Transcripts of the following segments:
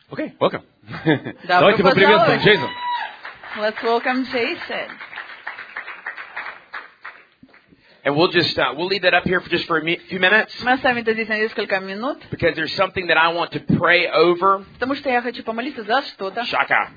Okay, welcome. Давайте поприветствуем Джейсон. Let's welcome Jason. And we'll leave that up here for a few minutes. Мы оставим это здесь на несколько минут, Because there's something that I want to pray over. потому что я хочу помолиться за что-то. Shaka.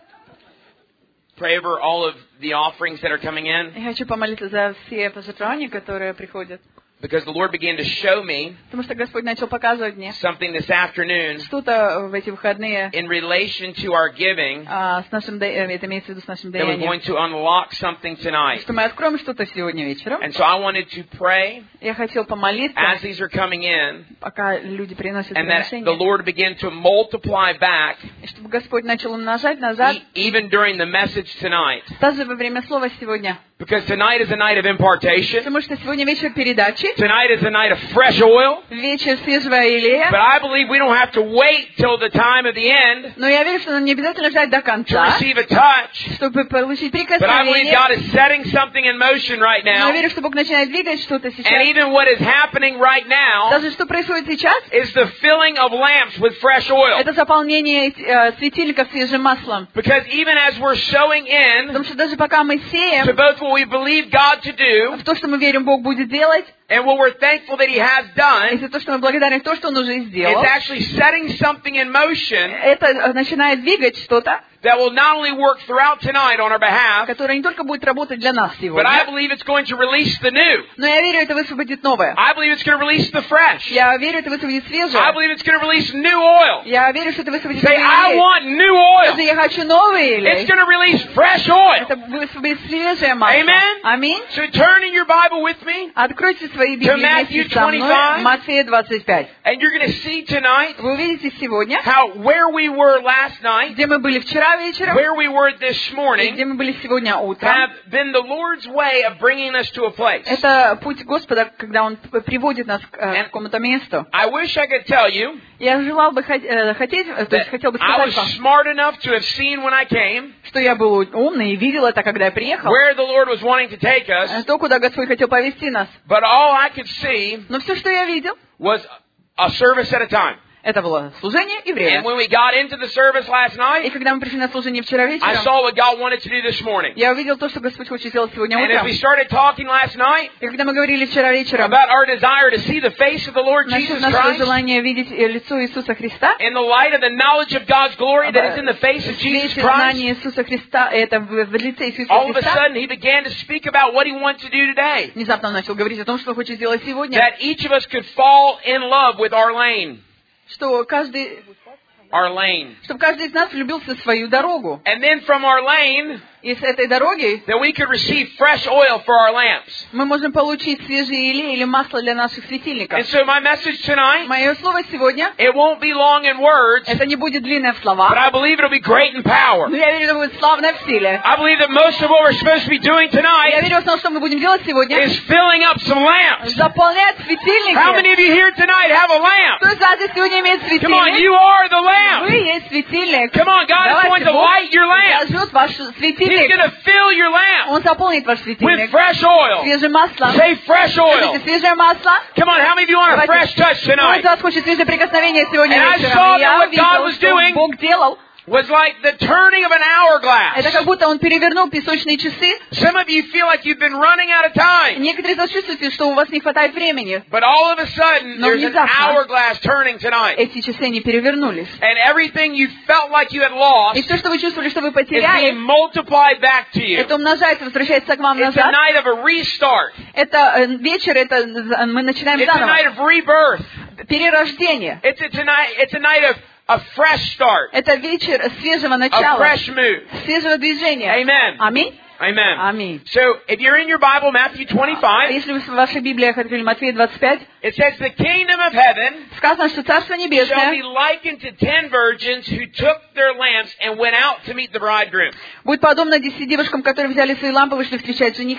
Pray over all of the offerings that are coming in. Я хочу помолиться за все пожертвования, которые приходят. Because the Lord began to show me Потому что Господь начал показывать мне something this afternoon что-то в эти выходные in relation to our giving с нашим, это имеется в виду с нашим that we're going даянием, to unlock something tonight. что мы откроем что-то сегодня вечером. And so I wanted to pray Я хотел помолиться, as these are coming in, пока люди приносят and that the приношения, Lord begin to multiply back и чтобы Господь начал умножать назад, even during the message tonight. даже во время слова сегодня. Because tonight is a night of impartation. Потому что сегодня вечер передачи, Tonight is a night of fresh oil. вечер свежего илея. But I believe we don't have to wait till the time of the end Но я верю, что нам не обязательно ждать до to конца, receive a touch. чтобы получить But I believe прикосновение. God is setting something in motion right Но я now. верю, что Бог начинает двигать что-то And сейчас. even what is happening right now Даже что происходит сейчас, is the filling of lamps with fresh oil. это заполнение светильников свежим маслом. Because even as we're sowing in Потому что даже пока мы to сеем both what we believe God to do в то, что мы верим, Бог будет делать, and what we're thankful that He has done, и за то, что мы благодарны то, что Он уже сделал, it's actually setting something in motion это начинает двигать что-то, that will not only work throughout tonight on our behalf, которое не только будет работать для нас but I сегодня, believe it's going to release the new. но я верю, это высвободит новое. I believe it's going to release the fresh. Я верю, это высвободит I свежее. believe it's going to release new oil. Я верю, что это высвободит Say, новый I илей. want new oil. Скажи, я хочу новый It's илей. going to release fresh oil. Это высвободит свежее масло. Amen? Аминь. So turn in your Bible with me, Откройте свои Библии Matthew вместе со мной. 25. Матфея 25. and you're going to see tonight Вы увидите сегодня, where we were last night, где мы были вчера вечером, where we were this и morning, где мы были сегодня утром. have been the Lord's way of bringing us to a place. Это путь Господа, когда Он приводит нас к какому-то месту. I wish I could tell you Я желал бы хотел бы I сказать was вам, smart enough to have seen when I came что я был умный и видел это, когда я приехал. where the Lord was wanting to take us, То, куда Господь хотел повести нас. but all I could see Но все, что я видел, was a service at a time. это было служение и And время. when we got into the service last И night, когда мы пришли на служение вчера I вечером, saw what God wanted to do this morning. я увидел то, что Господь хочет сделать сегодня And as утром. we started talking last night И когда мы говорили вчера вечером about our desire to see the face of the Lord насчет Jesus нашего Christ желания видеть лицо Иисуса Христа, in the light of the knowledge of God's glory that is in the face of в Jesus свете Christ, знания Иисуса Христа, это в лице Иисуса all of a Христа, sudden He began to speak about what He wants to do today. внезапно он начал говорить о том, что он хочет сделать сегодня, That each of us could fall in love with our lane. что каждый, Our lane. чтобы каждый из нас влюбился в свою дорогу. And then from our lane, И с этой дороги that we could receive fresh oil for our lamps. мы можем получить свежий илей или масло для наших светильников. And so my message tonight, Мое слово сегодня, it won't be long in words, это не будет длинное в but словах, I believe it'll be great in power. но я верю, это будет славно в силе. I believe that most of what we're supposed to be doing Я tonight верю в том, что мы будем делать сегодня, is filling up some lamps. заполнять How светильники. many of you here tonight have a lamp? Кто из вас здесь сегодня имеет Come on, светильник? you are the lamp. Вы есть светильник. Come on, God is going to light your lamp. Зажжет ваш He's светильник. going to fill your lamp Он заполнит ваш with светильник fresh oil. свежим маслом. Say fresh oil. Скажите, свежее масло. Come on, how many of you want a fresh touch Кто tonight? из вас хочет свежее прикосновение сегодня And I вечером? saw И я that what God увидел, was что doing Бог делал. Was like the turning of an hourglass. Это как будто Он перевернул песочные часы. Some of you feel like you've been running out of time. Некоторые из вас чувствуете, что у вас не хватает времени. But all of a sudden, Но there's an внезапно hourglass turning tonight. эти часы не перевернулись. And everything you felt like you had И lost все, что вы чувствовали, что вы is being потеряли, multiplied back to you. это умножается, возвращается к вам It's a назад. night of a restart. Это вечер, это мы начинаем It's a night заново. of rebirth. Перерождение. It's a night of a fresh start. Это вечер свежего A начала, fresh move. свежего движения. Amen. Аминь. Amen. Аминь. So, if you're in your Bible, Matthew 25, Если вы в вашей Библиях открыли Матфея 25, it says, the kingdom of heaven сказано, что Царство shall be Небесное likened to 10 virgins who took their lamps and went out to meet the bridegroom. будет подобно 10 девушкам, которые взяли свои лампы и вышли встречать жениха.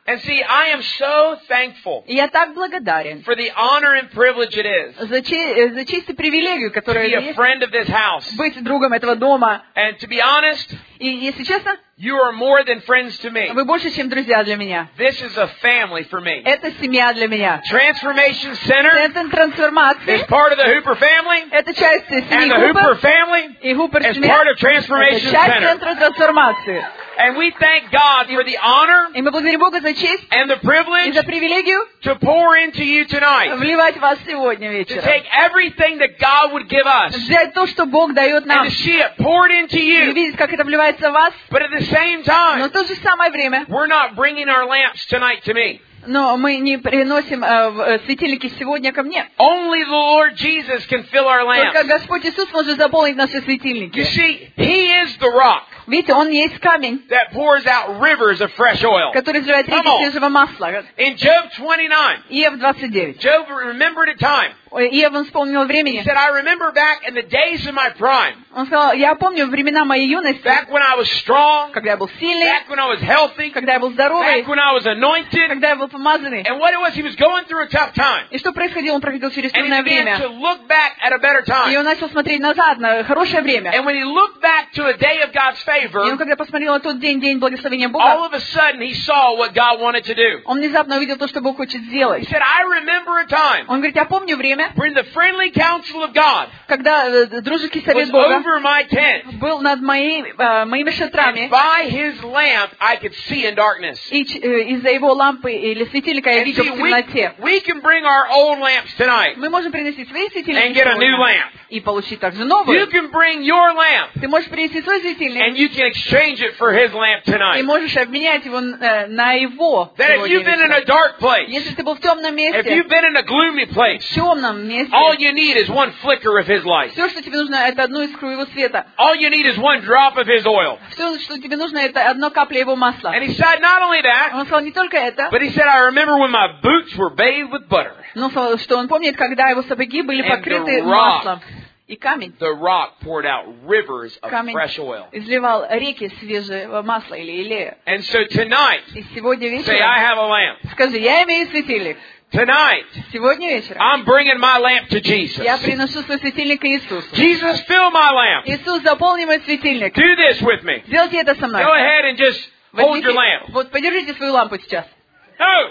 And see, I am so thankful И я так благодарен for the honor and privilege it is за честь и привилегию, to которая be a есть, friend of this house. быть другом этого дома. And to be honest, И, если честно, you are more than friends to me. вы больше, чем друзья для меня. This is a family for me. Это семья для меня. Transformation Center Центр трансформации is part of the Hooper family, — это часть and семьи the Hooper Хупер, family и Хупер is семья part of — это Transformation часть Center. Центра трансформации. And we thank God for the honor И мы благодарим Бога за честь and the и privilege за привилегию to pour into you tonight. вливать в вас сегодня To вечером. take everything that God would give us Взять то, что Бог дает and нам, to see it poured into и you. видеть, как это вливается в вас, But at the same но time, в то же самое время, we're not bringing our lamps tonight to me. но мы не приносим светильники сегодня ко мне. Only the Lord Jesus can fill our Только lamps. Господь Иисус может заполнить наши You светильники. see, He is the rock Видите, Он есть камень, that pours out rivers of fresh oil. который изливает реки Come on. свежего масла. In Job 29, Иов 29. Job remembered a time. Иов, он вспомнил He времени. said, I remember back in the days of my prime, Он сказал, я помню времена моей юности, back when I was strong, когда я был сильный, back when I was healthy, когда я был здоровый, back when I was anointed. когда я был помазанный. And what it was, he was going through a tough time. И что происходило? Он проходил через And he трудное began to время. look back at a better И time. он начал смотреть назад, на хорошее время. And when he looked back to a day of God's И он, favor, когда посмотрел на тот день, день благословения all Бога, of a sudden he saw what God wanted to do. он внезапно увидел то, что Бог хочет He сделать. said, I remember a time Он говорит, я помню время, when the friendly counsel of God когда дружеский was совет Бога over my tent. был над моими And шатрами, by his lamp I could see in darkness. и из-за его лампы или светильника я And видел see, в темноте. we can bring our old lamps tonight Мы можем принести свои and светильники get a new сегодня lamp. и получить также You новые. can bring your lamp Ты можешь принести свой and светильник you can exchange it for his lamp и tonight. можешь обменять его на его. That if сегодня you've been in a вечером. dark place, Если ты был в темном if месте, you've been in a gloomy place, в темном месте, all you need is one flicker of his light. все, что тебе нужно, это одну искру его света. All you need is one drop of his oil. Все, что тебе нужно, это одна капля его масла. And he said not only that, Он сказал не только это, but he said, I remember when my boots were bathed with butter. но сказал, что он помнит, когда его сапоги были And покрыты the rock. маслом. И камень. The rock poured out rivers of Камень fresh oil. изливал реки свежего масла или илея. And so tonight, И сегодня say, I вечером, have a lamp. скажи, я имею светильник. Tonight, Сегодня вечером I'm bringing my lamp to Jesus. я приношу свой светильник к Иисусу. Jesus, fill my lamp. Иисус, заполни мой светильник. Do this with me. Сделайте это со мной. Go ahead and just hold your Возьмите- lamp. Вот, подержите свою лампу сейчас. No.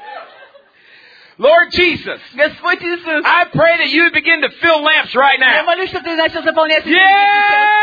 Lord Jesus, Господь Иисус, I pray that you would begin to fill lamps right я now. молюсь, чтобы ты начал заполнять светильник Yeah! сейчас.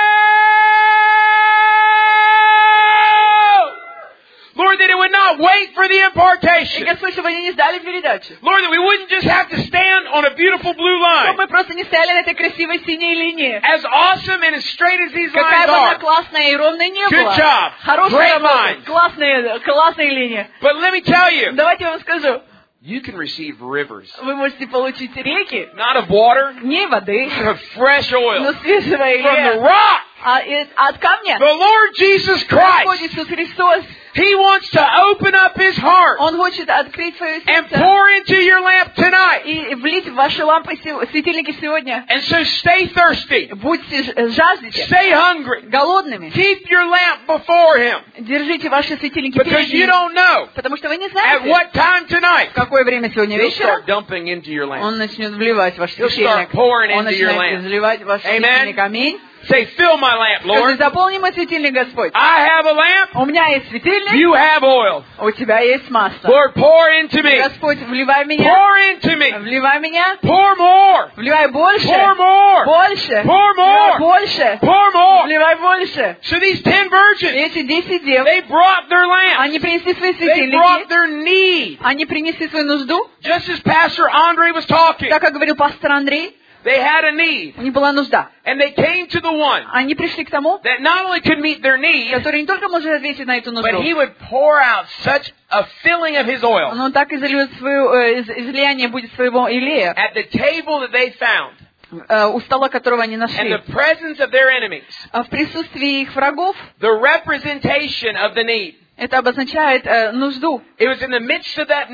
Lord, that it would not wait for the И impartation. Господь, чтобы они не ждали передачу. Lord, that we wouldn't just have to stand on a beautiful blue Чтобы line. мы просто не стояли на этой красивой синей линии. As awesome and as straight as these Какая lines бы она are. классная и ровная не Good была. job. Great Хорошая работа. lines. Классные линии. But let me tell you, Давайте я вам скажу. you can receive rivers. Вы можете получить реки, Not of water, не воды, of fresh но oil. свежего From the илея. rock, От камня. the Lord Jesus Господь Christ. Иисус Христос. He wants to open up His heart Он хочет открыть свое and сердце pour into your lamp tonight. и влить в ваши лампы светильники сегодня. And so stay thirsty. Будьте жаждете, Stay hungry. голодными. Keep your lamp before Him. Держите ваши светильники Because перед you ним. don't know Потому что вы не at знаете, what time tonight в какое время сегодня He'll вечером start dumping into your lamp. он начнет вливать ваш He'll светильник. start pouring Он into your начинает lamp. изливать ваш Amen. светильник. Аминь. Say, fill my lamp, Скажи, Lord. заполни мой светильник, Господь. I have a lamp. У меня есть светильник, You have oil. у тебя есть масло. Lord, pour into me. Господь, вливай в меня, Pour into me. вливай в меня, Pour more. вливай больше, Pour more. больше, Pour more. вливай больше, Pour more. вливай больше. So these 10 virgins, Эти 10 дев, they brought their lamp. они принесли свои They brought светильники, their need. они принесли свою нужду, Just as Pastor Andre was talking, так как говорил пастор Андрей, they had a need. у них была нужда. And they came to the one Они пришли к тому, that not only could meet their need, который не только может ответить на эту but he нужду, would pour out such a filling of his oil но он так изольет свое излияние будет своего илея, at the table that they found, у стола которого они and нашли, the presence of their enemies, в присутствии их врагов. the representation of the need. Это обозначает нужду. It was in the midst of that need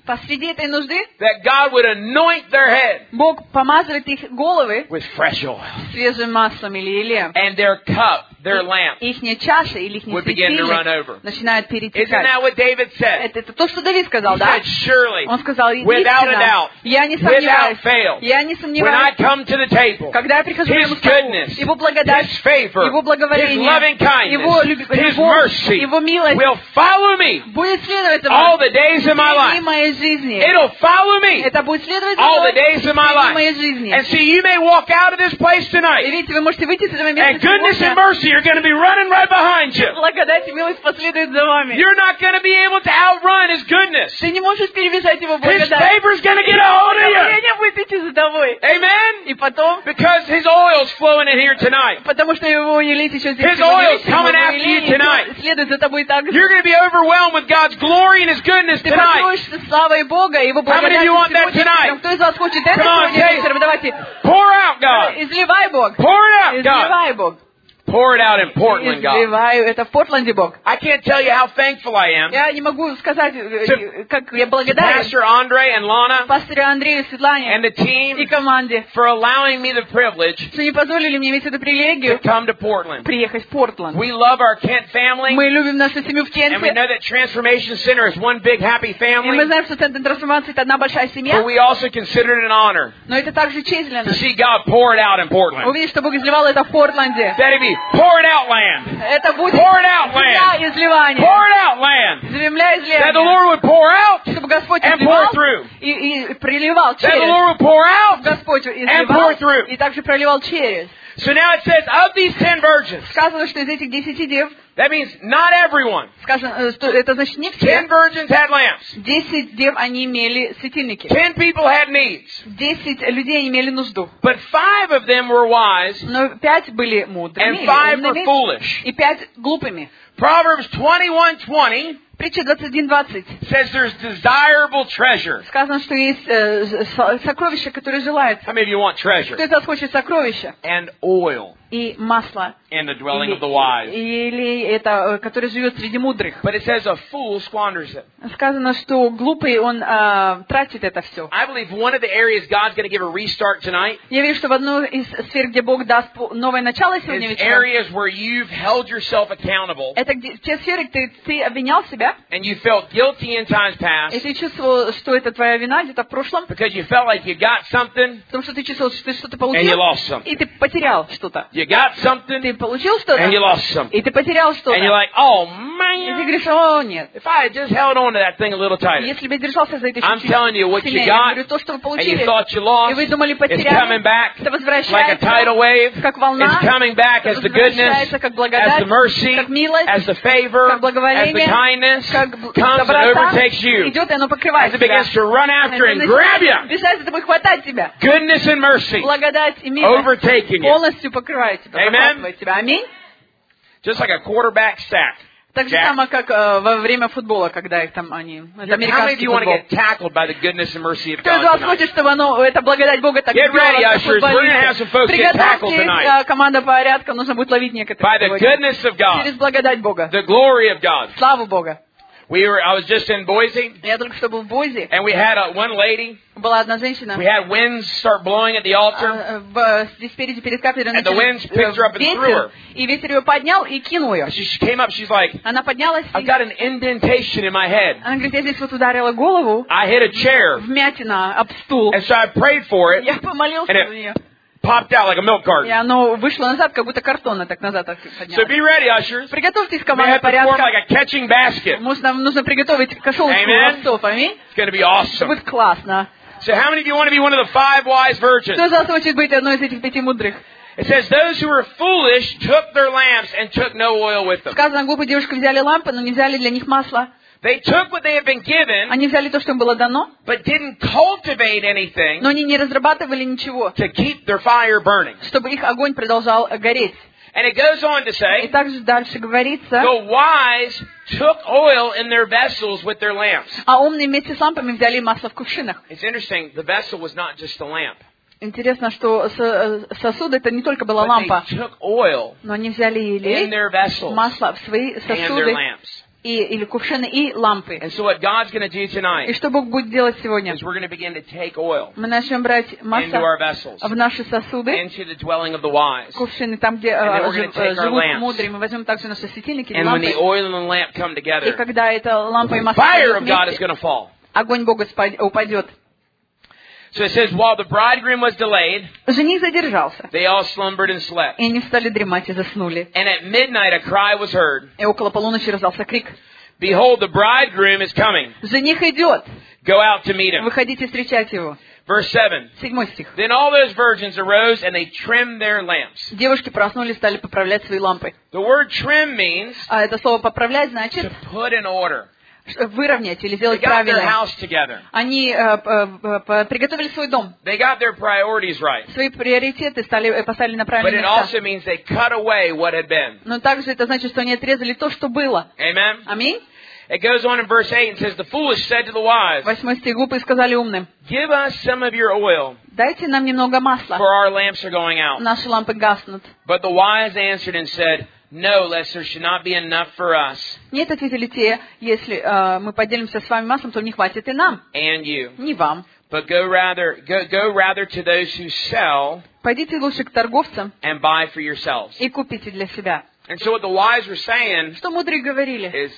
посреди этой нужды that God would anoint their head Бог помазывает их головы with fresh oil. свежим маслом или елеем. And their cup, their lamp, Ихняя чаша или ихний would begin to run светильник over. начинает Isn't перетекать. that what David said? Это то, что Давид сказал, He да? said, surely, Он сказал, without a истинно, doubt, я не without сомневаюсь, fail, я не when I сомневаюсь, come to the table, когда я прихожу к His Его столу, goodness, Его благодать, His favor, Его His благоволение, loving Его kindness, His любовь, mercy Его милость will follow me будет следовать за all мной the days of my в life. моей жизни. It'll follow me Это будет следовать за all мной the days of my в моей life. жизни. And see, you may walk out of this place И tonight, видите, вы можете выйти с этого and места goodness and сегодня. mercy are going to be running right behind you. Благодать и милость последует за вами. You're not going to be able to outrun His goodness. Ты не можешь перебежать Его His благодать. favor's going to get a hold of you. Благоволение будет идти за тобой. Amen? И потом, Because His oil's flowing in here tonight. потому что Его елей еще здесь. His Его oil's елей, coming Его after you елей tonight. следует за тобой так же. You're going to be overwhelmed with God's glory and His goodness Ты tonight. покроешься славой Бога и Его How many of you благодатью want that сегодня tonight? вечером. Кто из вас хочет это Come on, сегодня say- вечером? Давайте. Pour out, God. Изливай, Бог. Pour it out, God. Изливай, Бог. Pour it out in Portland, God. Изливай. Это в Портленде, Бог. I can't tell you how thankful I am Я не могу сказать, как я to благодарен Pastor Andre and Lana пастору Андрею, Светлане and the и team команде, for allowing me the privilege что не позволили мне иметь эту to привилегию come to Portland. приехать в Портленд. We love our Kent family, Мы любим нашу семью в and we Кенте, know that Transformation Center is one big happy и мы family, знаем, что Центр трансформации — это одна большая but семья, we also consider it an honor но это также честь для to нас. see God pour it out in Portland. Увидеть, что Бог изливал это в Портленде. That it be pour it out land, Это будет pour it out земля land, изливания. pour it out land. Земля That the изливания. Lord would pour out Чтобы Господь and pour изливал through. и проливал That the через. Lord would pour out. Господь pour изливал through. и также проливал через. So now it says, of these 10 virgins, Сказано, что из этих 10 дев, that means not everyone. сказано, что это значит не 10 все. virgins had lamps. 10 дев, они имели светильники. 10 people had needs. 10 людей имели нужду. But 5 of them were wise, Но 5 были мудрыми, and или 5 were умными, foolish. и 5 глупыми. Proverbs 21:20 Притча 21:20. says there's desirable treasure. Сказано, что есть сокровища, которые желаются. How many of you want treasure? Кто из вас хочет сокровища? And oil И масло. in the dwelling of the wise. Или это, который живет среди мудрых. But it says a fool squanders it. Сказано, что глупый, он тратит это все. I believe one of the areas God's going to give a restart tonight Я верю, что в одну из сфер, где Бог даст новое начало сегодня is вечером, areas where you've held yourself accountable это те сферы, где ты обвинял себя, and you felt guilty in times и past ты чувствовал, что это твоя вина где-то в прошлом, because you felt like you got something потому что ты чувствовал, что ты что-то and you получил, lost something. и ты потерял что-то. You got something Ты получил что-то, and you lost something. и ты потерял что-то. And you're like, oh И ты man, говоришь, о, нет. if I had just held on to that thing a little tighter Если бы я держался за это I'm чуть-чуть telling you, what you сильнее, я got говорю, то, что вы and you получили, thought you и lost, вы думали, it's потеряли, coming back это like a возвращается, tidal wave. как волна, It's coming back as the goodness, возвращается, как as благодать, the mercy, как милость, as the favor, как as the благоволение, kindness как comes and доброта overtakes you. идет, и оно As покрывает it тебя. begins to run after Это and grab начинает you. бежать за тобой, хватать тебя. Goodness and mercy Благодать и милость overtaking you. полностью покрывает тебя, Amen. захватывает тебя. Аминь. Just like a quarterback sack. Так же Jack. само, как во время футбола, когда их там они... Это How many of американский you want to футбол. get tackled by the goodness and mercy of Кто из God вас tonight? хочет, чтобы эта благодать Бога так Get ready, сделала, ushers. We're gonna have some folks get tackled tonight. Приготовьтесь, команда порядка, нужно будет ловить некоторых By the сегодня. goodness of God, Через благодать Бога, the glory of God. славу Бога. I was just in Boise, Я только что был в Бойзе, and we had one lady. была одна женщина, We had winds start blowing at the altar, здесь спереди перед кафедрой And the winds picked her up and threw her. ветер, и ветер ее поднял и кинул ее. she came up. She's like, Она поднялась, I've got an indentation in my head. она говорит, я здесь вот ударила голову, I hit a chair, вмятина об стул. and so I prayed for it. Я помолился And за нее. Popped out like a milk И carton. оно вышло назад, как будто картонно так назад So поднялось. be ready, ushers. Приготовьтесь, We команда have to form порядка. like a catching basket. Нужно приготовить кошелочку Amen. ловцов, аминь. It's going to be Это awesome. будет классно. So how many of you want to be one of the 5 wise virgins? Кто из вас хочет быть одной из этих 5 мудрых? It says, those who were foolish took their lamps and took no oil with them. Сказано, глупые девушки взяли лампы, но не взяли для них масла. They took what they had been given, Они взяли то, что им было дано, but didn't cultivate anything но они не разрабатывали ничего, to keep their fire burning. чтобы их огонь продолжал гореть. And it goes on to И say, также дальше говорится, the wise took oil in their vessels with their lamps. а умные вместе с лампами взяли масло в кувшинах. It's interesting, the vessel was not just a lamp. Интересно, что сосуд это не только была But лампа, they took oil но они взяли in елей, their vessels масло в свои and their сосуды lamps. или кувшины, и лампы. And so what God's going to do И tonight что Бог будет делать сегодня? is we're going to begin to take oil Мы начнем брать into масло our vessels, в наши сосуды, into the dwelling of the wise. кувшины, там, где And then we're gonna take our живут lamps. мудрые. Мы возьмем также наши светильники или And when the лампы. oil and the lamp come И together, когда эта лампа и the масло fire пойдут of God is вместе, going to fall. огонь Бога упадет. So it says, while the bridegroom was delayed, Жених задержался, they all slumbered and slept. и они стали дремать и заснули. And at midnight a cry was heard, И около полуночи раздался крик: Behold, the bridegroom is coming. «Жених идет! Go out to meet him. Выходите встречать его». Verse 7. 7 стих. Then all those virgins arose and they trimmed their lamps. Девушки проснулись, стали поправлять свои лампы. The word trim means А это слово «поправлять» значит to put in order. выровнять или They сделать got their правильно. house together. Они приготовили свой дом. They got their priorities right. Свои приоритеты поставили на But правильные it места. also means they cut away what had been. Но также это значит, что они отрезали то, что было. Amen? Аминь. It goes on in verse 8 and says, The foolish said to the wise, 8 стих. Глупые сказали умным: Give us some of your oil, «Дайте нам немного масла, for our lamps are going out. наши лампы гаснут». But the wise answered and said, No, lest there should not be enough for us Нет, ответили те, если мы поделимся с вами маслом, то не хватит и нам, and you. не вам. But go rather to those who sell Пойдите лучше к торговцам and buy for yourselves. и купите для себя. And so what the wise were saying Что мудрые говорили? is,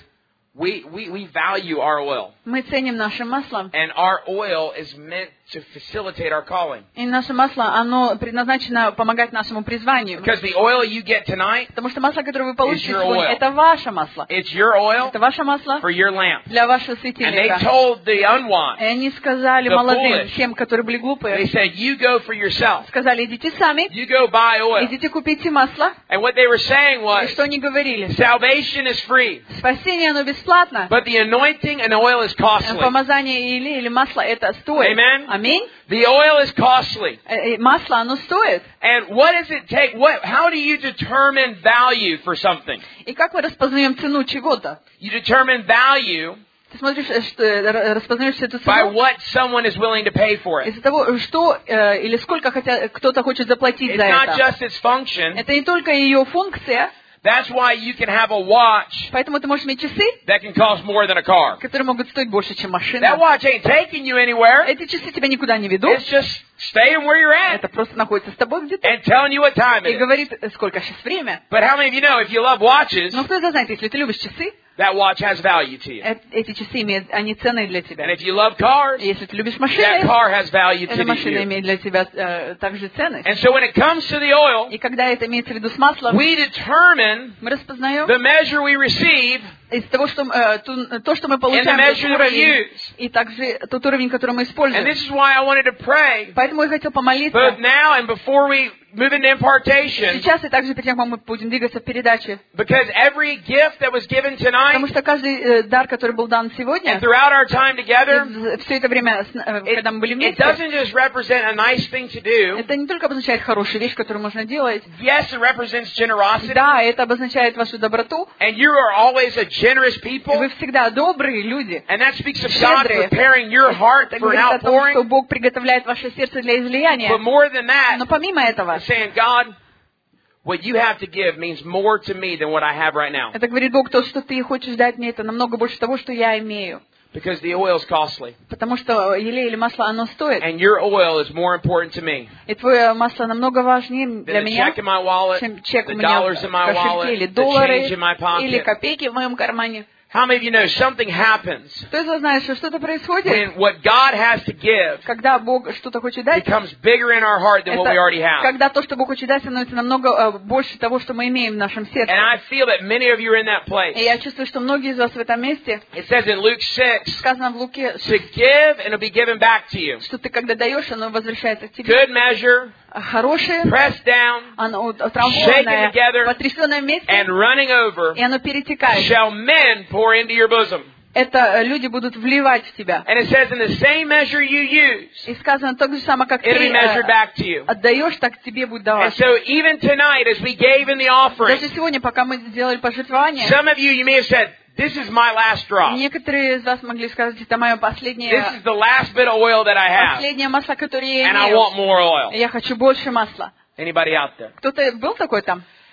we value our oil. Мы ценим наше масло, And our oil is meant to facilitate our calling. и наше масло, оно предназначено помогать нашему призванию. Because the oil you get tonight, Потому что масло, которое вы получите It's your сегодня, oil. это ваше масло. it's your oil Это ваше масло for your lamp. для вашего And they светильника. told the И unwise, они сказали The молодым, foolish. тем, которые были they глупые, said, You go for yourself. сказали: идите сами, You go buy oil. идите купите масло. And what they were saying И was, что они говорили? salvation is free, Спасение, оно бесплатно. but the anointing and oil is costly. Помазание или масло, это стоит. Amen. Аминь. The oil is costly. Масло, оно стоит. And what does it take? How do you determine value for something? И как мы распознаем цену чего-то? You determine value Ты смотришь, распознаешь эту by цену what someone is willing to pay for it. из-за того, что или сколько кто-то хочет заплатить It's за not это. just its function. Это не только ее функция, That's why you can have a watch поэтому ты можешь иметь часы, that can cost more than a car. которые могут стоить больше, чем That машина. watch ain't taking you anywhere. Эти часы тебя никуда не ведут. It's just staying where you're at Это просто находится с тобой где-то and telling you what time и it is. говорит, сколько сейчас время. But how many of you know if you love watches, Но кто это знает, если ты любишь часы, that watch has value to you? эти часы имеют, они ценные для And тебя. if you love cars, И если ты любишь that машины, car has value эта to машина you. имеет для тебя также ценность. And so when it comes to the oil, И когда это имеется в виду с маслом, we determine мы распознаем the measure we receive из того, что то, что мы получаем, and the тот measure that we уровень, use. и также тот уровень, который мы And используем. this is why I wanted to pray, Поэтому я хотел помолиться both now and before we move into impartation, сейчас и также перед тем, как мы будем двигаться в передаче. because every gift that was given Потому tonight что каждый дар, который был дан and сегодня, throughout our time together, все это время, когда мы были it вместе, doesn't just represent a nice thing to do. это не только обозначает хорошую вещь, которую можно делать. Yes, it represents generosity, Да, это обозначает вашу доброту. and you are always a generous И people, вы всегда добрые люди. and that speaks of God Щедрые. preparing your heart Это for an говорит о том, что outpouring. Бог приготовляет ваше сердце для излияния. But more than that, Но помимо этого, it's saying, God, what you have to give means more to me than what I have right now. это говорит Бог, то, что ты хочешь дать мне, это намного больше того, что я имею. Because the oil is costly. Потому что елей или масло, оно стоит. And your oil is more important to me И твое масло намного важнее than для the меня, check in my wallet, чем чек у the меня dollars в in my кошельке, или wallet, the доллары, change in my или pocket. копейки в моем кармане. How many of you know something happens Кто из вас знает, что что-то происходит, when what God has to give когда Бог что-то хочет дать? becomes bigger in our heart than what we already have? Когда то, что Бог хочет дать, становится намного больше того, что мы имеем в нашем сердце. And I feel that many of you are in that И place. я чувствую, что многие из вас в этом месте, It says in Luke 6, сказано в Луке, to give and it'll be given back to you. что ты когда даешь, оно возвращается к тебе. Good measure, Хорошее, pressed down, оно shaken утрамбованное, together, потрясенное вместе, and running over, и оно перетекает. shall men pour into your bosom. Это люди будут вливать в тебя. And it says in the same measure you use, И сказано так же самое, как it'll be ты measured back to you. отдаешь, так тебе будет And давать. so even tonight as we gave in the offering, Даже сегодня, пока мы сделали пожертвование, some of you may have said, this is my last drop. некоторые из вас могли сказать, это мое This последнее is the last bit of oil that I have. масло, которое я And I имею. want more oil. Я хочу больше масла. Anybody out there? Кто-то был такой там?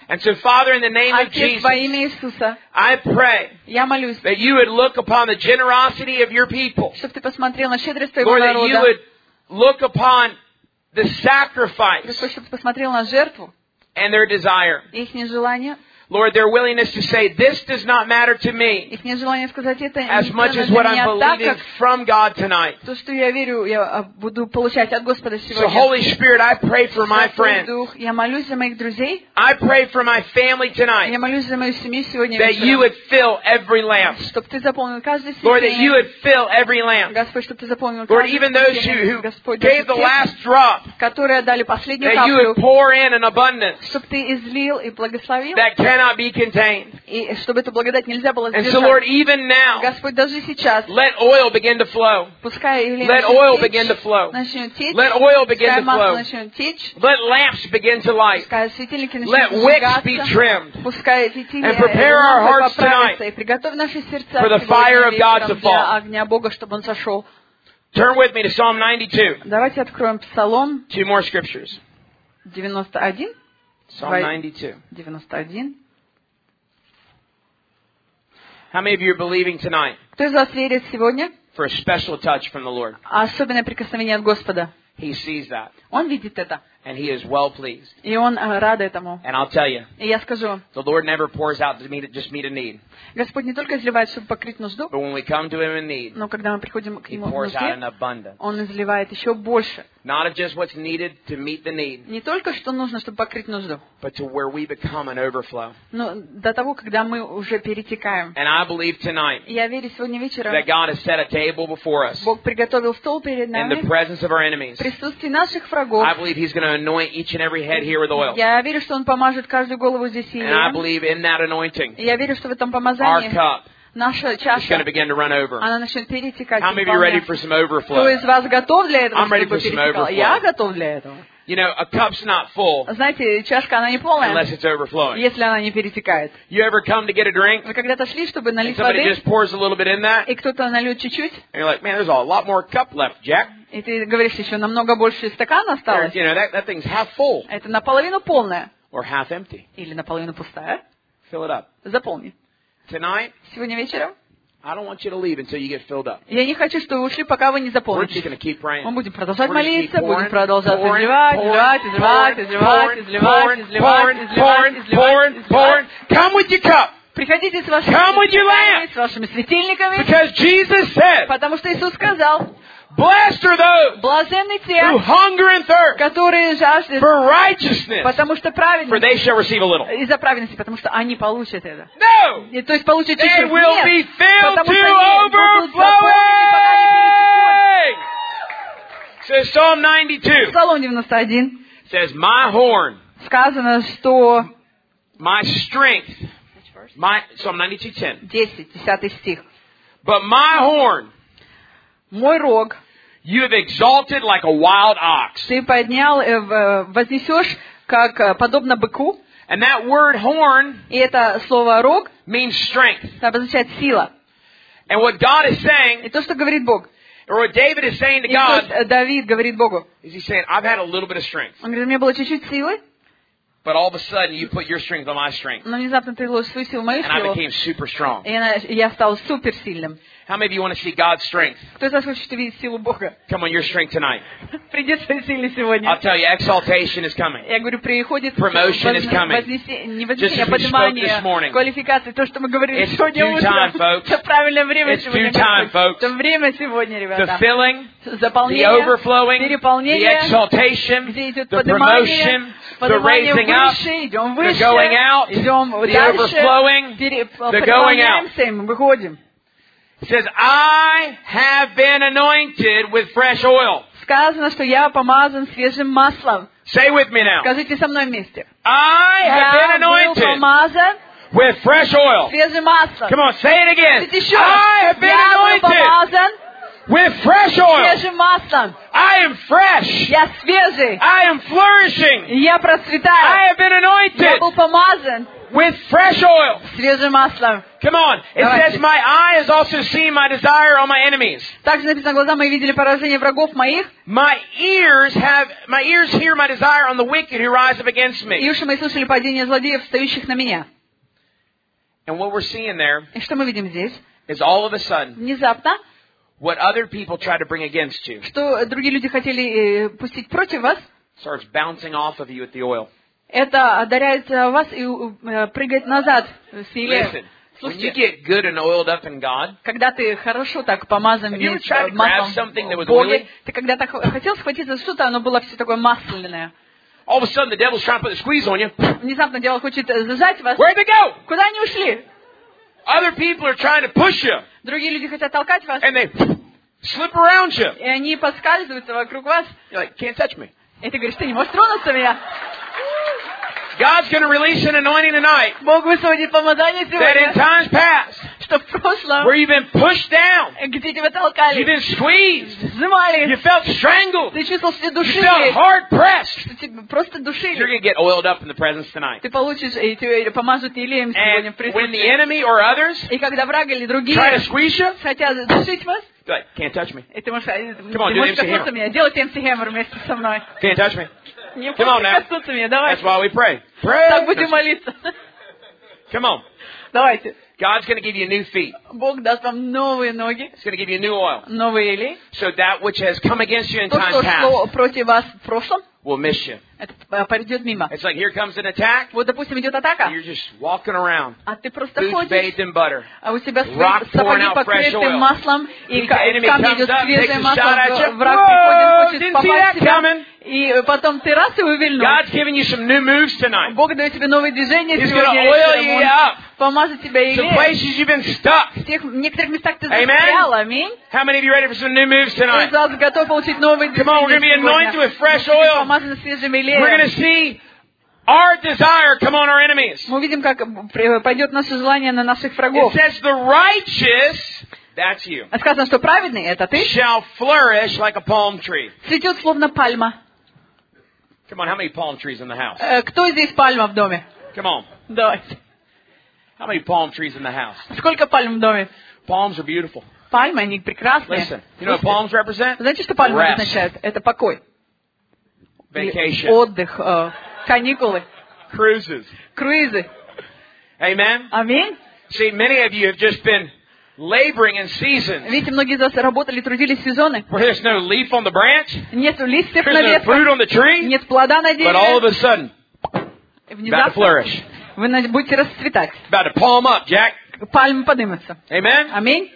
And so, Father, in the name of Отец, Jesus, во имя Иисуса, I pray я молюсь, that you would look upon the generosity of your people. чтобы ты посмотрел на щедрость твоего Lord, that you народа. would look upon the sacrifice Господь, чтобы ты посмотрел на жертву and their desire. и их нежелание. Lord, their willingness to say, this does not matter to me Их нежелание сказать это не as much ценно as для what I'm меня так, believing как from God tonight. то, что я верю, я буду получать от Господа So, сегодня. Holy Spirit, I pray for my Святой friends. Дух, я молюсь за моих друзей, I pray for my family tonight, я молюсь за мою семью сегодня that you вечером, would fill every lamp. чтобы ты заполнил каждый Lord, that you святыня. would fill every lamp. Господь, чтобы ты заполнил Lord, каждый even those святыня. who Господь, даже gave the тех, last drop, которые дали последнюю that you would каплю, pour in abundance чтобы ты излил и благословил, that cannot be contained. и чтобы эту благодать нельзя было And so, Lord, сдержать. even now, Господь, даже сейчас, let oil begin to flow. пускай или Let oil begin to flow. начнет течь, Let oil begin пускай to масло flow. начнет течь, Let lamps begin to light. пускай светильники Let начнут wicks be зажигаться, trimmed. пускай фитили And prepare our hearts поправятся, tonight и приготовь наши сердца for the сегодня fire of God to вечером fall. для огня Бога, чтобы Он сошел. Turn with me to Psalm 92. Давайте откроем Псалом 2 more scriptures. 91. Psalm 92. 91. How many of you are believing tonight Кто из вас верит сегодня? for a special touch from the Lord? Особенное прикосновение от Господа. He sees that, Он видит это. and He is well pleased. И Он рад этому. And I'll tell you, И я скажу, the Lord never pours out to just meet a need. Господь не только изливает, чтобы покрыть нужду, But when we come to Him in need, но когда мы приходим к He Нему в pours out in нужде, abundance. Он изливает еще больше. Not of just what's needed to meet the need, Не только что нужно, чтобы покрыть нужду, but to where we become an overflow. но до того, когда мы уже перетекаем. And I believe tonight И я верю, сегодня вечером that God has set a table before us Бог приготовил стол перед in нами the presence of our enemies. в присутствии наших врагов. I believe He's going to anoint each and every head here with oil. Я верю, что Он помажет каждую голову здесь And I елеем. believe in that anointing, И я верю, что в этом our помазании cup наша is going to чаша, begin to run over. она начнет перетекать. How many of you are ready переполнять. for some Кто overflow? из вас готов для этого, I'm ready чтобы for some перетекало? overflow. Я готов для этого. You know, a cup's not full Знаете, чашка, она не полная, unless it's overflowing. если она не перетекает. You ever come to get a drink, Вы когда-то шли, чтобы and налить somebody воды, just pours a little bit in that, и кто-то нальет чуть-чуть, and you're like, man, there's a lot more cup left, Jack. и ты говоришь, еще намного больше стакана Or, осталось. you know, that thing's half full Это наполовину полная or half empty. или наполовину пустая. Fill it up. Заполни. Tonight, Сегодня вечером I don't want you to leave until you get filled up. я не хочу, чтобы вы ушли, пока вы не We're just заполните. going to keep praying. Мы будем продолжать We're just gonna молиться, keep будем pouring, продолжать pouring, изливать, изливать, pouring, изливать, изливать, изливать, изливать, изливать, изливать, изливать. Come with your cup. Приходите с вашими Come with your светильниками, lamp. с вашими светильниками, Because Jesus said, потому что Иисус сказал, blessed are those блаженны who те, hunger and thirst которые жаждут, for righteousness, потому что for праведность, they shall receive a little. из-за праведности, потому что они получат это. No! И, то есть получат They чуть-чуть. will be Нет, filled потому to что они будут заполнены, пока не перетекут. overflowing. So Psalm 92 Псалом 91 says, my horn, сказано, что my strength, Psalm 92:10. 10 стих. But my horn Мой рог you have exalted like a wild ox. ты поднял, вознесешь, как подобно быку. And that word horn И это слово рог means strength. обозначает сила. And what God is И saying, то, что говорит Бог. or what David is saying to И God, что Давид говорит Богу. is he's saying, I've had a little bit of strength, Он говорит, у меня было чуть-чуть силы, but all of a sudden you put your strength on my strength. но внезапно ты вложишь свою силу в мою And I силу. became super strong. И я стал суперсильным. How many of you want to see God's strength? Кто из вас хочет видеть силу Бога? Come on, your strength tonight. Придет своей силе сегодня. I'll tell you, exaltation is coming. Я говорю, приходит Promotion is coming. не Just вознесение, as а we spoke this поднимание, morning. квалификации. То, что мы говорили It's сегодня due time, folks. утром. Это правильное время It's сегодня. due time, folks. Это время сегодня, The ребята. filling, the Заполнение, overflowing, the переполнение, exaltation, где идет the поднимание, promotion, the raising up, выше, идем the выше, going out, идем the дальше, overflowing, the going out. переполняемся, и мы выходим. It says, I have been anointed with fresh oil. Сказано, что я помазан свежим маслом. Say with me now. Скажите со мной вместе. I have Я been был anointed помазан with fresh oil. свежим маслом. Come on, say it again. Скажите еще раз. I have been Я был anointed помазан with fresh oil. свежим маслом. I am fresh. Я свежий. I am flourishing. Я I процветаю. have been Я anointed был помазан with fresh oil. свежим маслом. Come on. It Давайте. says, my eye has also seen my desire on my enemies. Также написано, глаза мои видели поражение врагов моих, My ears hear my desire on the wicked who rise up against и me. уши мои слышали падение злодеев, встающих на меня. And what we're seeing there И что мы видим здесь? is all of a sudden, Внезапно, what other people try to bring against you что другие люди хотели пустить против вас, starts bouncing off of you with the oil. это одаряет вас и прыгает назад с елеем. Listen, when you Слушайте, get good and oiled up in God, когда ты хорошо так помазан Have you ever tried to grab маслом something that was в Боге, oily? ты когда-то хотел схватиться за что-то, оно было все такое масляное. all of a sudden the devil's trying to put the squeeze on you. Внезапно дьявол хочет зажать вас. Where'd they go? Куда они ушли? Other people are trying to push you, Другие люди хотят толкать вас, and they slip around you. и они подскальзываются вокруг вас. You're like, can't touch me. И ты говоришь, ты не можешь тронуться меня. God's going to release an anointing tonight Бог высвободит помазание that in сегодня, times past, что в прошлом, where you've been pushed down, где тебя you've толкали, been squeezed, сжимали, you felt strangled, ты чувствовал, что тебя you felt душили, hard pressed. что тебя просто You're душили. going to get oiled up in the presence tonight. Ты получишь, и тебя помажут елеем сегодня And в when the присутствии. enemy or others И когда враг или другие try to squeeze you, хотят душить вас, you're like, can't touch me. и ты можешь, on, do MC коснуться Hammer. меня, делать MC Hammer вместе со мной. Can't touch me. Не Come on можешь now. коснуться меня, давай. That's why we pray. Так Pray. будем молиться. Come on. Давайте. God's going to give you new feet. Бог даст вам новые ноги, He's going to give you new oil. новые елей. So that which has come against you in То, time что шло past против вас в прошлом, will miss you. это пойдет мимо. It's like here comes an attack. Вот, допустим, идет атака, You're just walking around, а ты просто boots ходишь, bathed in butter. а у тебя Rock pouring сапоги out fresh покрыты oil. маслом, и The enemy камни comes идет up, свежее takes a масло, shot at you. враг Whoa, приходит, хочет didn't see попасть that в тебя, coming. и потом ты раз и увильнул. God's giving you some new moves tonight. Бог дает тебе новые движения He's сегодня gonna oil вечером. you Он up. помажет тебя Some елеем. places you've been stuck. В некоторых местах ты Amen. застрял, аминь. How many of you ready for some new moves Ты tonight? сразу готов получить новые Come on, we're going to be движения anointed сегодня. with fresh Ты oil. помазан свежим We're going to елеем. see our desire come on our enemies. Мы увидим, как пойдет наше желание на наших It врагов. says the righteous, that's you, Сказано, что праведный — это ты, shall flourish like a palm tree. цветет словно пальма. Come on, how many palm trees in the house? Кто здесь пальма в доме? Come on. Давайте. How many palm trees in the house? Сколько пальм в доме? Palms are beautiful. Пальмы, они прекрасные. Listen, you know what palms represent? Знаете, что пальма Rest. означает? Это покой. Vacation. Отдых, каникулы, Cruises. круизы. Amen? Аминь. See, many of you have just been laboring in seasons Видите, многие из вас работали, трудились в сезоны. where there's no leaf on the branch, Нет листьев there's на no ветках, fruit on the tree, нет плода на but all of дереве. a sudden, И about to внезапно flourish. вы будете расцветать. About to palm up, Jack. Пальмы поднимутся. Amen? Аминь.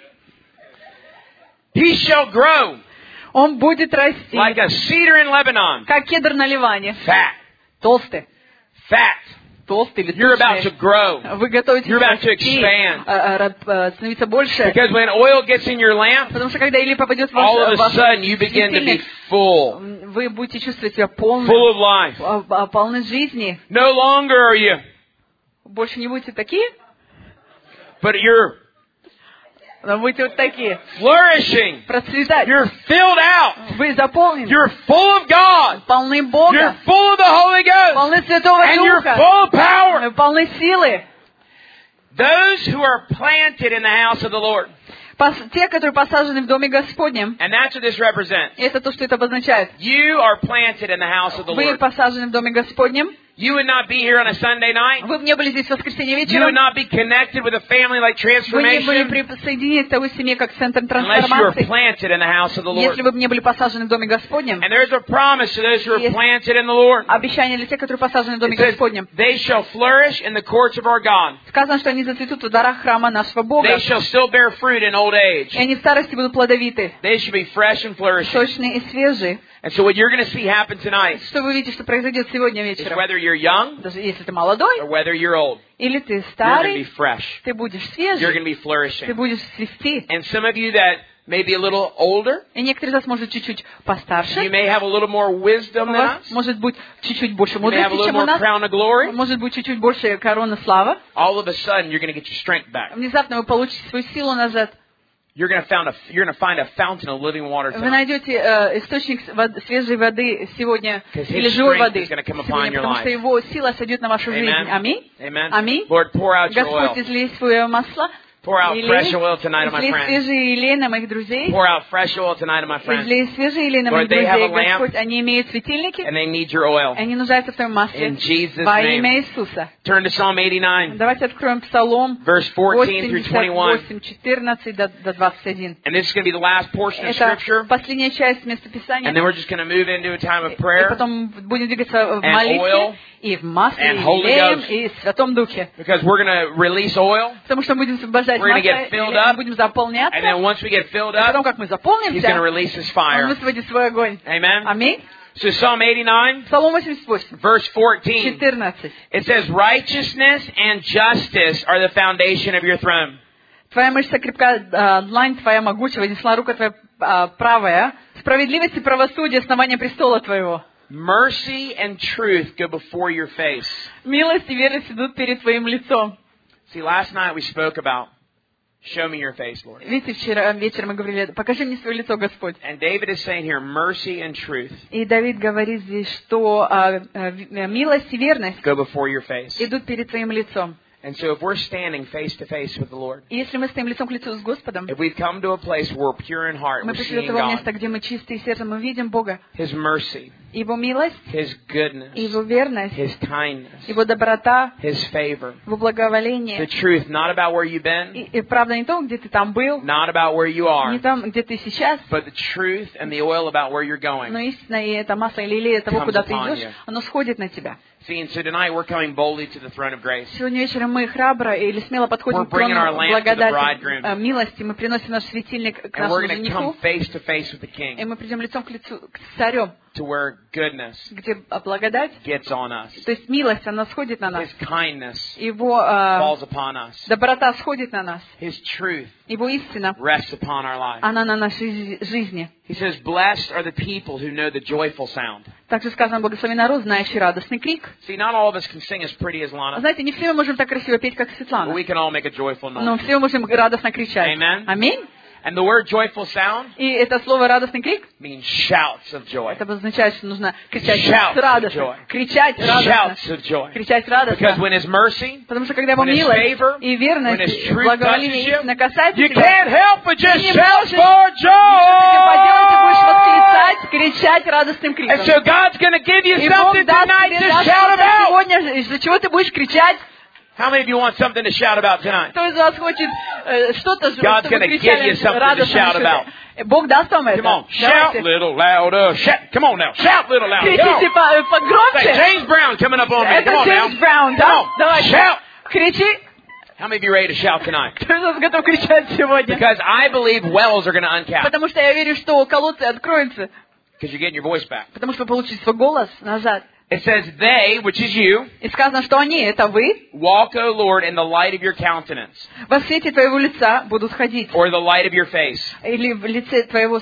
He shall grow Он будет расти, like a cedar in Lebanon. как кедр на Ливане. Fat. Толстый. Fat. Толстый или You're about to тучный. grow. Вы готовитесь You're about to расти, expand. становиться больше. Because when oil gets in your lamp, Потому что когда Или попадет в all of a ваш sudden you begin to be светильник, full. вы будете чувствовать себя Full полным, of life. полной жизни. No longer are you, Больше не будете такие, but you're но будете вот такие. flourishing. Процветать. You're filled out. Вы заполнены. You're full of God. Полны You're Бога. full of the Holy Ghost. Полны Святого And you're Духа. full of power. Полны силы. Those who are planted in the house of the Lord. Те, которые посажены в Доме Господнем. And that's what this represents. И это то, что это обозначает. You are planted in the house of the Вы Lord. посажены в Доме Господнем. You would not be here on a Sunday night. Вы бы не были здесь в воскресенье You would вечером. not be connected with a family like Вы не были Transformation присоединены к той семье, как Центр unless you are трансформации. planted in the house of the Lord. Если вы бы не были посажены в Доме Господнем. And there's a promise to those who are Yes. planted in the Lord. Обещание для тех, которые посажены в Доме It says, Господнем. they shall flourish in the courts of our God. Сказано, что они зацветут в дарах храма нашего Бога. They shall still bear fruit in old age. И они в старости будут плодовиты, They shall be fresh and flourishing. сочные и свежие. And so what you're going to see happen tonight Что вы видите, что произойдет сегодня is вечером? whether you're young Даже если ты молодой, or whether you're old, или ты you're going to be старый, fresh. ты будешь You're свежий, going to be ты flourishing. будешь цвести. And some of you that may be a little older, И некоторые из вас, может, чуть-чуть you постарше. may have a little more У wisdom than вас, us. может быть, чуть-чуть больше You may have a мудрости, little чем у more нас. crown of glory. Может быть, чуть-чуть больше корона славы. All of a sudden, you're going to get your strength back. Внезапно вы получите свою силу назад. you're going to find a fountain of living water Вы tonight. найдете источник свежей воды сегодня, Because или His живой strength воды is going to come upon сегодня, your потому life. что Его сила сойдет на вашу жизнь. Amen. Аминь. Amen. Аминь. Lord, pour out your Господь, oil. излей свое масло. Pour out fresh oil tonight on my Излей friends. свежие елей на моих друзей. Pour out fresh oil tonight on my friends. Излей свежие елей на Lord, моих they have a друзей. lamp. Господь, они имеют светильники, And they need your oil. они нуждаются в твоем масле. In Jesus' Во name. имя Иисуса. Turn to Psalm 89, Давайте откроем Псалом verse 14 through 21. 88, 14 до 21. And this is going to be the last portion of Это Scripture. последняя часть And then местописания. we're just going to move into a time of И prayer. потом будем двигаться в and молитве, oil, и в масле, and и Holy елеем, Ghost. и в Святом Духе. Because we're going to release oil. Потому что мы будем освобождать We're gonna масло, get filled и up. мы будем заполняться. And then once we get filled И потом, up, как мы He's going to заполнимся, release His Он fire. высвободит свой огонь. Amen? Аминь. So Psalm 89, Псалом 88, verse 14. 14. It says, righteousness and justice are the foundation of your throne. Твоя мышца крепка, длань твоя могучая, вознесла рука твоя правая. Справедливость и правосудие — основание престола твоего. Mercy and truth go before your face. Милость и верность идут перед твоим лицом. See, last night we spoke about, show me your face, Lord. Видите, вчера вечером мы говорили, покажи мне свое лицо, Господь. And David is saying here, mercy and truth И Давид говорит здесь, что милость и верность go before your face. идут перед твоим лицом. And so if we're standing face to face with the Lord, И если мы стоим лицом к лицу с Господом, if we've come to a place where we're pure in heart, мы we're пришли до seeing того God, места, где мы чистые сердцем, мы видим Бога, His mercy, Его милость, His goodness, Его верность, His kindness, Его доброта, His favor, Его the благоволение. truth, not about where you've been, И правда не то, где ты там был, not about where you are, не там, где ты сейчас, but the truth and the oil about where you're going. но истина и это масло или лилия того, Comes куда ты upon идешь, you. оно сходит на тебя. See, and so tonight we're coming boldly to the throne of grace. Сегодня вечером мы храбро или смело подходим We're к трону bringing our lamp to the благодати, bridegroom. милости. Мы приносим наш светильник к And we're нашему going to come жениху, face to face with the и King, мы придем лицом к лицу к царю, to where goodness где благодать, gets on us. то есть милость, она сходит на нас. His kindness Его falls upon us. доброта сходит на нас. His truth Его истина, rests upon our life. она на нашей жизни. He says, blessed are the people who know the joyful sound. Также сказано, благословен народ, знающий радостный крик. See, not all of us can sing as pretty as Lana, Знаете, не все мы можем так красиво петь, как but Светлана, we can all make a joyful но noise. все можем радостно кричать. Amen. Аминь. And the word joyful sound И это слово «радостный крик» means shouts of joy. это означает, что нужно кричать Shouts с of радостью. joy. Кричать радостно. Shouts of joy. Кричать Because радостно. when His mercy, Потому что когда Его when His милость favor, и when верность, His и truth благоволение touches you, истинно касается you тебя, can't help but just не shout можешь for ничего поделать, ты будешь joy. восклицать, кричать радостным And криком. so God's going to give you И Бог something даст tonight тебе to даст shout что-то about. сегодня, из-за чего ты будешь кричать. How many of you want something to shout about tonight? Кто из вас хочет что-то, чтобы God's gonna give you кричали something to радостно shout about. насчет. Бог даст вам это. Come on, shout Давайте. little louder. Shout, come on now, shout little louder. Come Кричите on. Say, погромче. James Brown coming up on me. Это Come on Джеймс now. Браун, Come да? on, Давайте. shout. Кричи. How many of you ready to shout tonight? Кто из вас готов кричать сегодня? Because I believe wells are going to uncap. Потому что я верю, что колодцы откроются. Because you're getting your voice back. Потому что вы получите свой голос назад. It says, they, which is you, И сказано, что они, это вы, walk, O Lord, in the light of your countenance, во свете твоего лица будут ходить. or the light of your face. Или в лице твоего,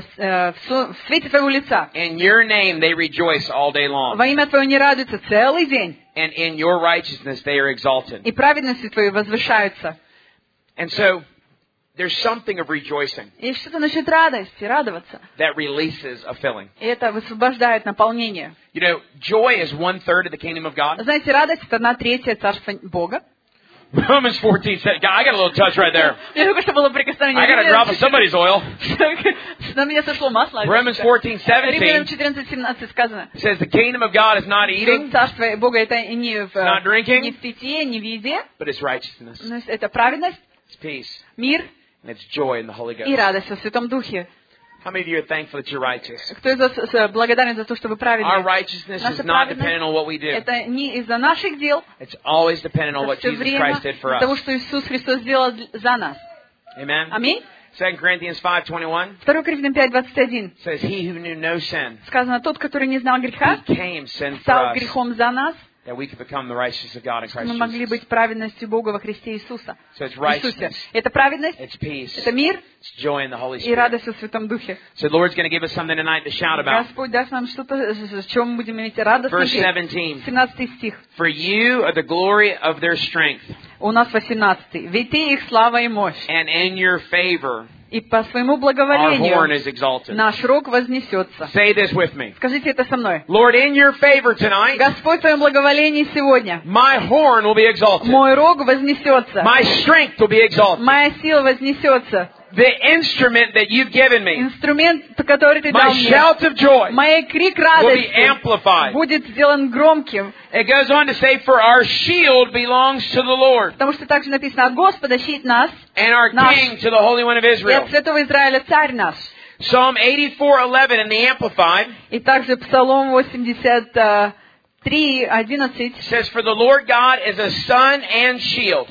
в свете твоего лица. In your name they rejoice all day long, Во имя твое не радуются целый день. and in your righteousness they are exalted. И праведности твои возвышаются. And so, there's something of rejoicing И что-то насчет радости, радоваться. that releases a filling. И это высвобождает наполнение. You know, joy is 1/3 of the kingdom of God. Знаете, радость — это 1/3 царства Бога. Romans 14 said, I got a little touch right there. Я только что было прикосновение. I got a drop of somebody's oil. На меня сошло масло. Romans 14:17 Римлянам 14:17 сказано. says the kingdom of God is not Что eating, царство Бога это не not drinking, в питье, не в еде, but it's righteousness, но это праведность, it's peace, мир and it's joy in the Holy и Ghost. радость во Святом Духе. How many of you are thankful that you're righteous? Кто из вас благодарен за то, что вы Our праведны? righteousness Наша is not праведность dependent on what we do. это не из-за наших дел, It's always dependent on это what все Jesus время Christ did for из-за того, us. что Иисус Христос сделал за нас. Amen? Аминь. 2 Corinthians 5:21 2 Коринфянам 5:21 says, He who knew no sin сказано, тот, который не знал греха, became sin for стал us, грехом за нас, that we could become the righteousness of God in чтобы Christ мы могли Jesus. быть праведностью Бога во Христе Иисуса. So it's Иисусе. righteousness, Это праведность, it's peace, это мир it's joy in the Holy и Spirit. радость во Святом Духе. So the Lord's going to give us something tonight to shout about. Господь даст нам что-то, с чем мы будем иметь радостный Verse крик. 17. 17 стих. For you are the glory of their strength, У нас 18. Ведь ты их слава и мощь, and in your favor И по своему our horn благоволению is exalted. наш рог вознесется. Say this with me. Скажите это со мной. Lord, in your favor tonight, Господь, в твоем благоволении сегодня my horn will be exalted. мой рог вознесется. My strength will be exalted. Моя сила вознесется. The instrument that you've given me, Инструмент, который ты дал my мне, shout of joy, мой крик will be радости amplified. будет сделан громким. It goes on to say, for our shield belongs to the Lord, Потому что также написано: от Господа щит нас, and our Наш. King to the Holy One of и Israel. от Святого Израиля царь наш. Psalm 84:11 in the Amplified И также Псалом 83:11. says, for the Lord God is a sun and shield.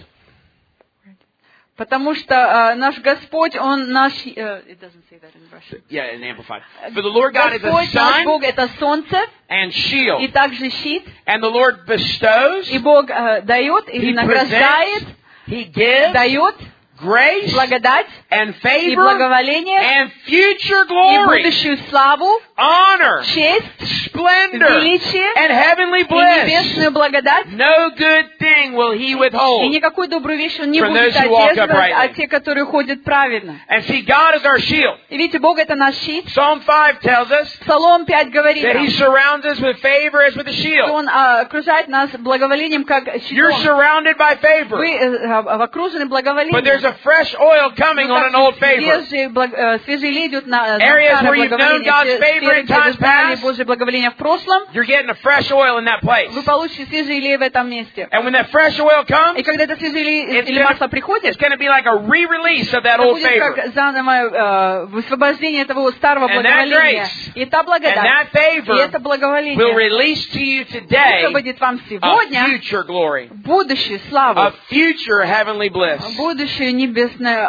Потому что наш Господь, Он наш... It doesn't say that in Russian. Yeah, in the Amplified. For the Lord God is a Господь, наш sun Бог, это солнце and и shield. также щит. And the Lord bestows, И Бог дает или He награждает, presents, He gives дает grace благодать and и favor благоволение and future и glory, будущую славу, honor, честь, splendor, величие and heavenly и bliss. небесную благодать. No good thing will He И withhold. никакую добрую вещь Он не From будет those who walk отдерживать uprightly. от тех, которые ходят правильно. And see, God is our shield. И видите, Бог это наш щит. Psalm 5 tells us Псалом 5 говорит that нам, He surrounds us with favor as with a что shield. Он окружает нас благоволением, как You're щитом. surrounded by favor. Вы окружены But there's благоволением. a fresh oil coming on an old favor. Свежий лей идет на Areas старое where you've known благоволение. God's Те favor сферы, in где вы times знали past, Божье благоволение в прошлом, you're getting a fresh oil in that place. вы получите свежий лей в этом месте. And when that fresh oil comes, И когда это свежий лей It's или gonna- масло приходит, it's going to be like a re-release of that это old будет favor. как заново высвобождение этого старого And that благоволения. grace И та And благодать, that и favor это благоволение will release to you today высвободит вам a сегодня future glory, будущую a славу, future heavenly bliss. будущую небесную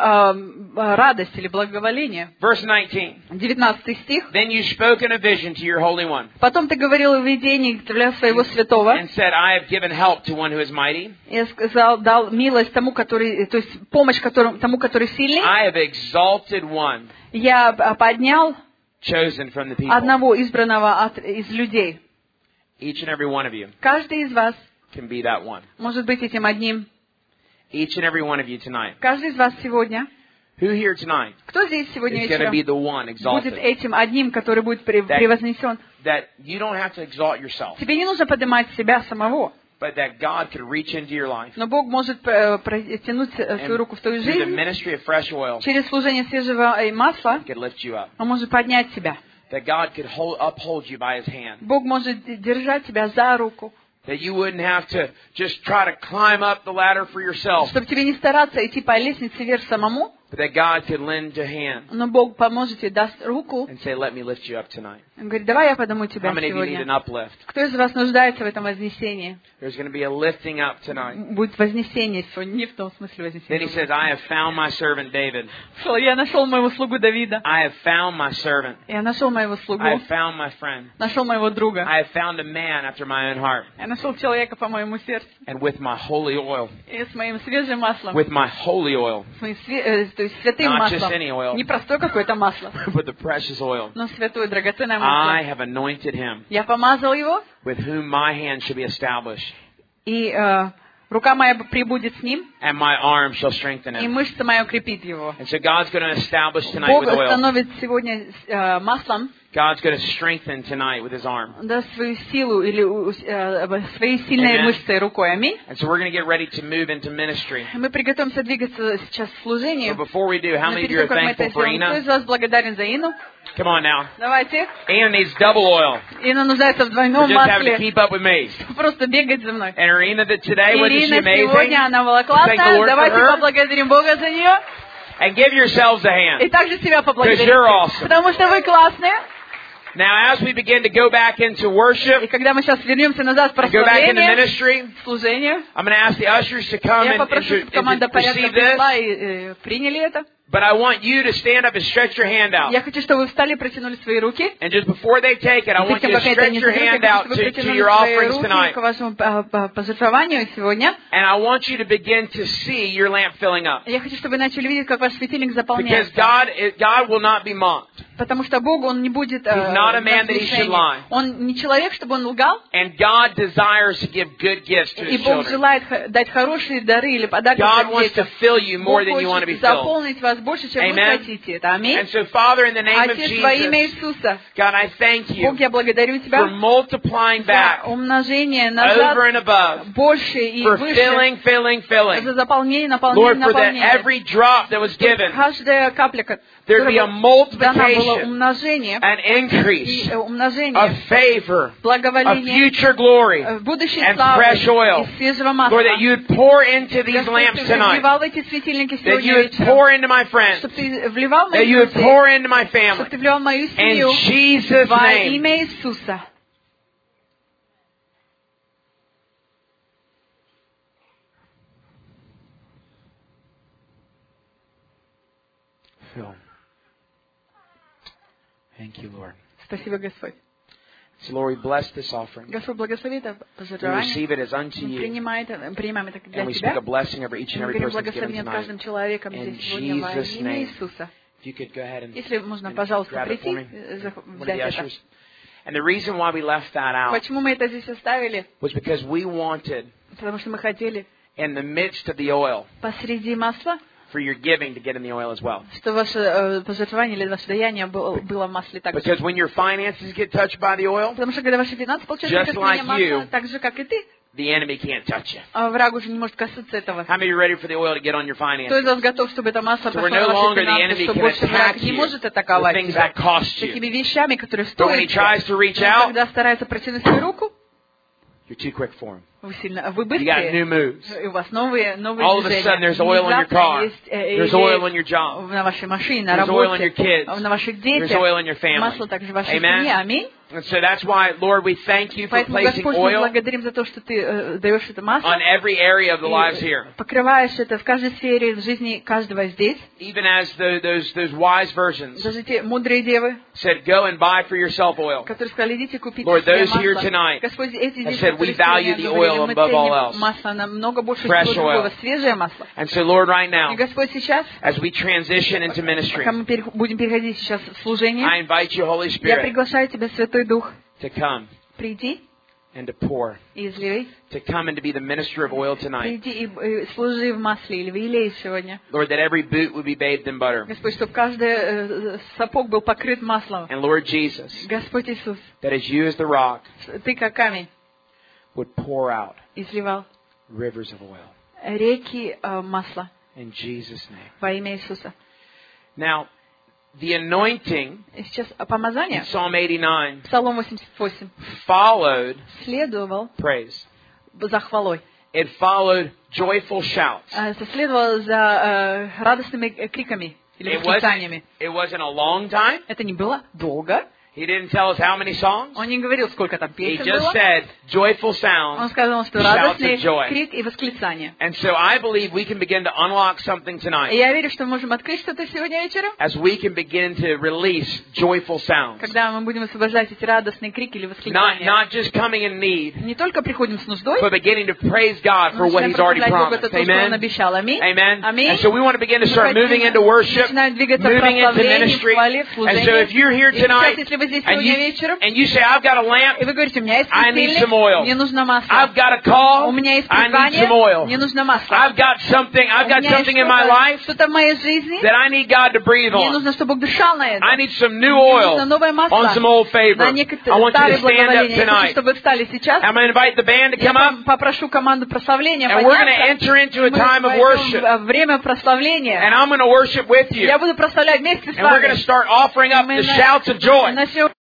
радость или благоволение. Verse 19. 19 стих. Then you spoke in a vision to your Holy One Потом ты говорил в видении для своего святого. and said, I have given help to one who is mighty. Я сказал, дал милость тому, который, то есть помощь тому, который сильный. I have exalted one Я поднял chosen from the people. одного избранного из людей. Each and every one of you Каждый из вас can be that one. может быть этим одним. Each and every one of you tonight. Каждый из вас сегодня. Who here tonight Кто здесь сегодня is going to be вечером the one будет exalted? этим одним, который будет превознесен? That you don't have to exalt yourself, Тебе не нужно поднимать себя самого, but that God could reach into your life но Бог может протянуть свою руку в твою through the жизнь ministry of fresh oil, через служение свежего масла. could lift you up. Он может поднять тебя. That God could uphold you by His hand. Бог может держать тебя за руку, That you wouldn't have to just try to climb up the ladder for yourself, чтобы тебе не стараться идти по лестнице вверх самому, but that God could lend a hand но Бог поможет тебе, даст руку. and say, let me lift you up tonight. Он говорит, давай я подниму How тебя many of you need an сегодня. uplift? Кто из вас нуждается в этом вознесении? There's going to be a lifting up tonight. Будет вознесение сегодня, не в том смысле Then He вознесения. says, I have found my servant David. Я нашел моего слугу Давида. I have found my servant. Я нашел моего слугу. I have found my friend. Нашел моего друга. I have found a man after my own heart. Я нашел человека по моему сердцу. And with my holy oil, И с моим свежим маслом. with my holy oil, С моим то есть святым Not маслом. just any oil. Не простое какое-то масло, with the precious oil, но святое, драгоценное I масло. have anointed him, Я помазал его, with whom my hand shall be established, и рука моя прибудет с ним, and my arm shall strengthen и him. мышца моя укрепит его. And so God's going to establish tonight Бог with oil. остановит сегодня маслом, God's going to strengthen tonight with His arm. Он даст свою силу или своей сильной Amen. мышцей рукой. Аминь. And so we're going to get ready to move into ministry. Мы приготовимся двигаться сейчас в служении. But before we do, how Но many of перед you are тем, как мы это thankful for сделаем, кто Ina? из вас благодарен за Ину? Come on now. Давайте. Ina needs double oil Ина нуждается в for двойном just having to масле. keep up with me. Просто бегать за мной. And Irina that today, wasn't she Ирина amazing? сегодня, она была Thank the Lord классная. for Давайте her. поблагодарим Бога за нее. And give yourselves a И hand. также себя Because поблагодарим. you're awesome. Потому что вы классные. Now, as we begin to go back into И worship, когда мы сейчас вернемся назад в and go back into прославление, ministry, служение, I'm going to ask the ushers to come я and попрошу, чтобы команда to порядка receive this. пришла и приняли это. But I want you to stand up and stretch your hand out. Я хочу, чтобы вы встали и протянули свои руки. And just before they take it, I И want перед you тем, to как это stretch не your заберут, я hand хочу, out чтобы вы to протянули your свои offerings руки tonight. к вашему пожертвованию сегодня. And I want you to begin to see your lamp filling up. Я хочу, чтобы вы начали видеть, как ваш светильник Because заполняется. God will not be mocked. Потому что Бог, Он не будет not a man that he should lie. Он не человек, чтобы Он лгал. And God desires to give good gifts to И His Бог children. желает дать хорошие дары или подарки God своим wants to детям. fill you more Бог than you want to be хочет filled. заполнить вас вас больше, чем вы Amen. хотите. Это аминь. And so, Father, in the name of Отец, во имя Jesus, Иисуса, God, I thank Бог, you я благодарю for Тебя multiplying за back умножение over назад and above, больше и for выше, filling. за заполнение, Lord, for that наполнение. every drop that was given, Каждая капля, there'd be a дана была multiplication, умножение an increase и умножение, of favor, of благоволение, future glory, будущей and славы fresh oil. и свежего масла. Lord, that you'd pour into these Господь, lamps Ты tonight, вливал в эти светильники that you сегодня would вечером, pour into my friends, чтобы Ты вливал в that моих you would друзей, pour into my чтобы family. Ты вливал в мою In семью Jesus' во name. имя Иисуса. Phil. Thank you, Lord. Спасибо, Господь. So, Lord, we bless this offering. Господь, благослови это We пожертвование. receive it as unto Мы you. принимаем это And для we speak Тебя. a blessing over each and Мы every говорим person that's given благословение над tonight. каждым человеком In здесь сегодня во Jesus' имя name. Иисуса. If you could go ahead and Если можно, and пожалуйста, grab it for прийти, me. One of взять the это. ushers. And the reason why we left that out Почему мы это здесь оставили? was because we wanted, Потому что мы хотели in the midst of the oil, посреди масла, for your giving to get in the oil as well. что ваше пожертвование или ваше даяние было в масле также. Because when your finances get touched by the oil, Потому что когда ваши финансы получают Just прикосновение like you, масла, так же, как и ты, the enemy can't touch you. а враг уже не может касаться этого. How many are ready for the oil to get on your Кто из finances? вас готов, чтобы это масло So we're прошло no на longer ваши the финансы, enemy что can больше враг attack не you может with атаковать things тебя that cost you. такими вещами, которые But when he стоят. tries to reach Но out, когда старается протянуть свою руку, you're too quick for him. вы You got быстрее. new moves. И у вас новые All of a sudden, движения. there's oil on your Внезапно car. есть, There's oil on your job. на вашей машине, на There's oil on your работе, kids. на ваших There's детях. oil on your family. Масло также в вашей Amen. семье. Аминь. And so that's why, Lord, we thank you for Поэтому, placing Господь, мы oil благодарим за то, что Ты даешь это масло. on every area of the lives И here. покрываешь это в каждой сфере жизни каждого здесь. Even as those wise virgins Даже те мудрые девы, said, go and buy for yourself oil. которые сказали, идите купите Lord, себе those here масло. tonight Господь, эти здесь, said, we которые value сегодня the oil говорили, мы above all ценим else. масло намного больше Fresh всего другого, oil. свежее масло. And so, Lord, right now, И Господь сейчас, as we transition into ministry, пока мы будем переходить сейчас в служение, I invite you, Holy я Spirit, приглашаю Тебя, Святой Дух, to come приди and to pour, и изливай. to come and to be the minister of oil tonight. Приди и служи в масле или в елее сегодня. Lord, that every boot would be bathed in butter. Господь, чтобы каждый сапог был покрыт маслом. And Lord Jesus, Господь Иисус, that as you as the rock Ты как камень would pour out изливал rivers of oil. реки масла In Jesus' name. во имя Иисуса. Now, the anointing И сейчас in помазание, Psalm 89 Псалом 88, followed следовал praise. за хвалой. It followed joyful shouts. Следовал за радостными криками или восклицаниями. It wasn't a long time. Это не было долго. He didn't tell us how many songs. Он не говорил, сколько там He песен just было. said joyful Он sounds. сказал, что shouts радостный of joy. крик и восклицание. And so I believe we can begin to unlock something И tonight я верю, что мы можем открыть что-то сегодня вечером, as we can begin to release joyful sounds. когда мы будем освобождать эти радостные крики или восклицания. Not just coming in need, Не только приходим с нуждой, but beginning to praise God for но what начинаем He's already прославлять Бога, promised. это то, что Он Amen. обещал. Аминь. Amen. Аминь. And so we want to begin to Мы start moving into worship, начинаем двигаться в moving into прославлении, в ministry. хвале, в And служении. so if you're here И сейчас, tonight если вы здесь and сегодня вечером, you say, I've got a lamp, и вы говорите, у меня есть I need светильник, some oil. мне нужно масло. I've got a call, У меня есть I need призвание, some oil. мне нужно масло. I've got something У меня есть in my life что-то в моей жизни, that I need God to breathe мне on. нужно, чтобы Бог дышал на это. I need some new Мне oil нужно новое масло on some old favor. на I некоторые want you to старые stand up благоволения. Я хочу, tonight. чтобы вы встали сейчас. I'm going to invite the band to Я come up, попрошу команду прославления and we're going to подняться. enter into a Мы time of войдем worship. в время прославления. And I'm going to worship with you. Я буду прославлять вместе с And we're going вами. to start offering up Мы the shouts of joy. начнем